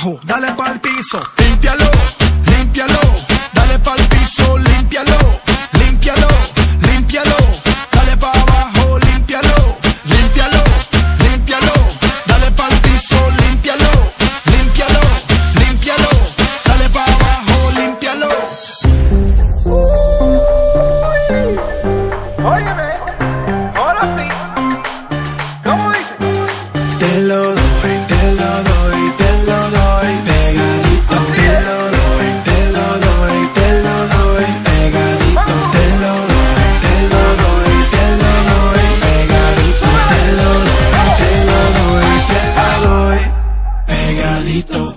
abajo, dale pa'l piso. Límpialo, límpialo, dale pa'l piso, límpialo, límpialo, límpialo, dale pa' abajo, límpialo, límpialo, límpialo, dale pa'l piso, límpialo, límpialo, límpialo, dale pa' abajo, límpialo. Óyeme, ahora sí. ¿Cómo dice? Te lo doy, te lo doy, te lo doy, pegadito. Te lo doy, te lo doy, te lo doy, pegadito. Te lo doy, te lo doy, te lo doy, pegadito. Te lo doy, te lo doy, te lo doy, pegadito.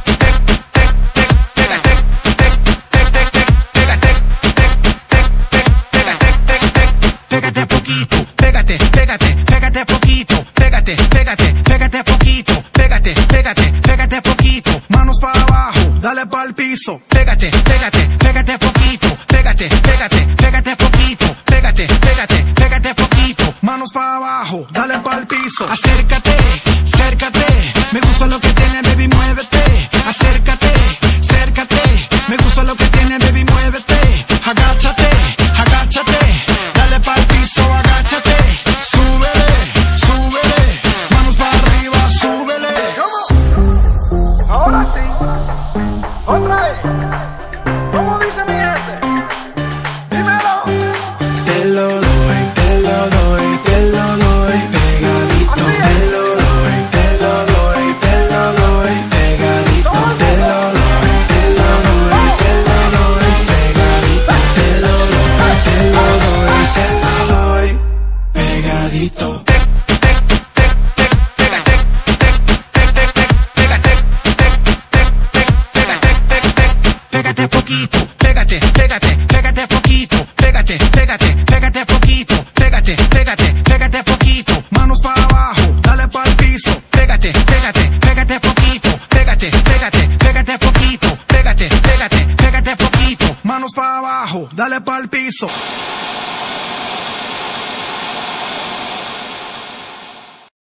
Pégate poquito, pégate, pégate, pégate poquito, pégate, pégate, pégate poquito, pégate, pégate, pégate poquito, manos para abajo, dale pa'l piso, pégate, pégate, pégate poquito, pégate, pégate, pégate poquito, pégate, pégate, pégate poquito, manos para abajo, dale pa'l piso, acércate, acércate, me gusta lo que tiene, baby, muévete, acércate, acércate, me gusta lo que tiene, baby, muévete, agáchate, agáchate, dale pa'l piso, agáchate, súbele, súbele, manos para arriba, súbele. ¿Cómo? Ahora sí. Otra vez. ¿Cómo dice mi gente? Dímelo. Te lo doy, te lo doy, te lo doy, pegadito. Te lo doy, te lo doy, te lo doy, pegadito. Te lo doy, te lo doy, te lo doy, pegadito. Te lo doy, te lo doy, te lo doy, pegadito. Pégate poquito, pégate, pégate, pégate poquito, pégate, pégate, pégate poquito, pégate, pégate, pégate poquito, manos para abajo, dale pa'l piso, pégate, pégate, pégate poquito, pégate, pégate, pégate poquito, pégate, pégate, pégate poquito, manos para abajo, dale pa'l piso.